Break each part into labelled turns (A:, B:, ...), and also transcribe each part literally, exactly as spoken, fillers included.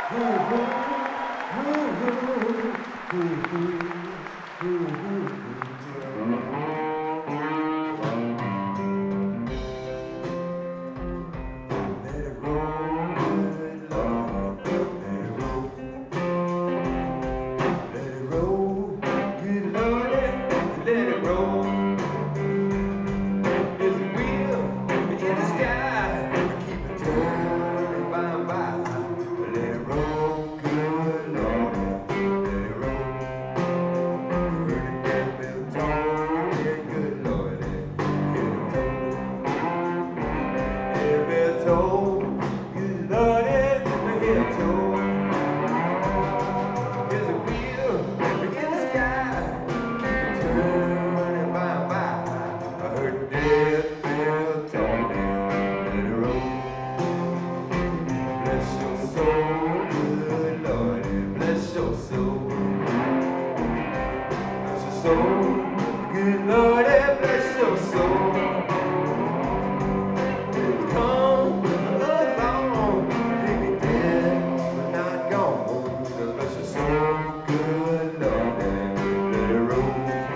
A: Good Lord, bless your soul. Come along, baby, dead, but not gone. Bless your soul, good Lord, let it roll.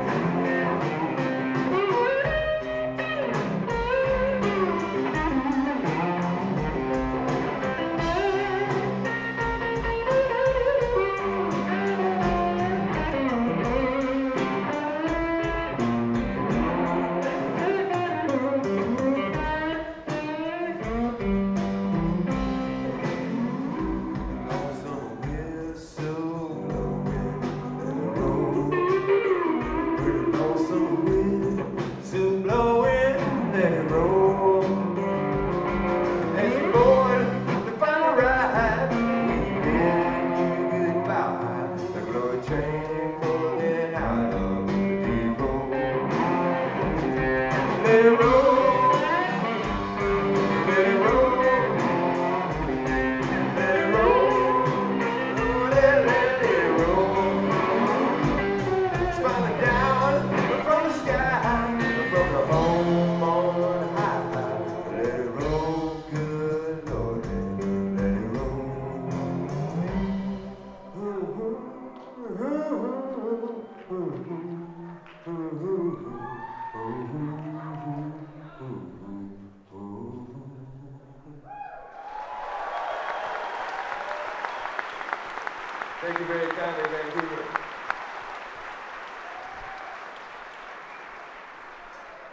A: Let it roll, let it roll, let it roll, let, let it roll. Smiling down from the sky, from the home on high. Let it roll, good Lord, let it roll. Ooh, ooh, ooh, ooh, ooh, ooh, ooh. Thank you very kindly, Vancouver.